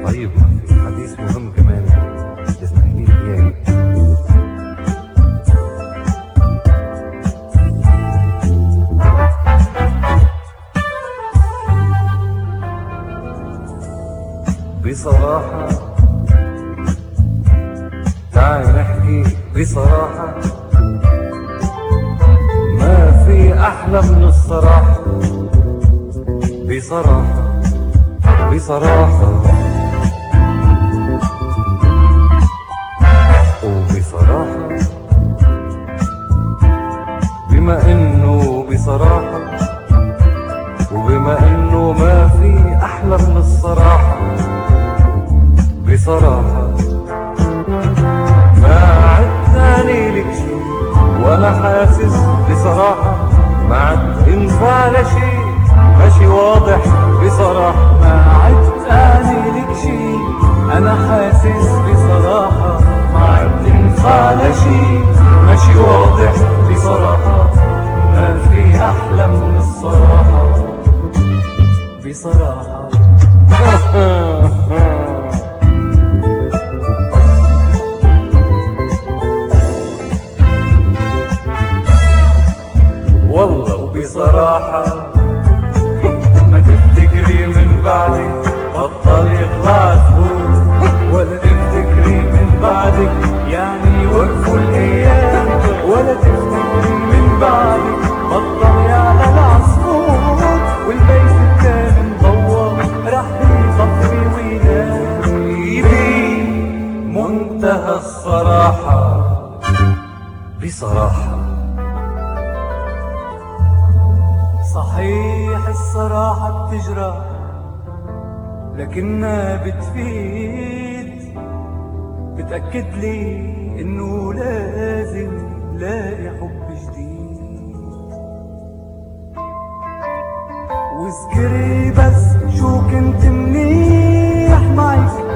طيب في حديث مهم كمان لازم احكي لك اياه. بصراحة تعال نحكي بصراحة، ما في أحلى من الصراحة. بصراحة بصراحة وبصراحة، بما إنه بصراحة وبما إنه ما في أحلى من الصراحة. بصراحة ما عدتاني لك شي وأنا حاسس بصراحة، ما عد ينفع لشي ماشي واضح. بصراحة ما عدتاني لك شي أنا حاسس بصراحة، ما عد ينفع لشي ماشي واضح. بصراحة ما في أحلى من الصراحة. بصراحة والله وبصراحة ما تفتكري من بعدي بطل يطلع زبون، ولا تفتكري من بعدك يعني وقفوا الأيام، ولا تفتكري من بعدك بطل يعلى العصفور، والبيت التاني مضوى رح يطفي وينام. ايدي منتهى الصراحة. بصراحة صحيح الصراحة بتجرح لكنها بتفيد، بتأكد لي إنه لازم لاقي حب جديد. واذكري بس شو كنت منيح معي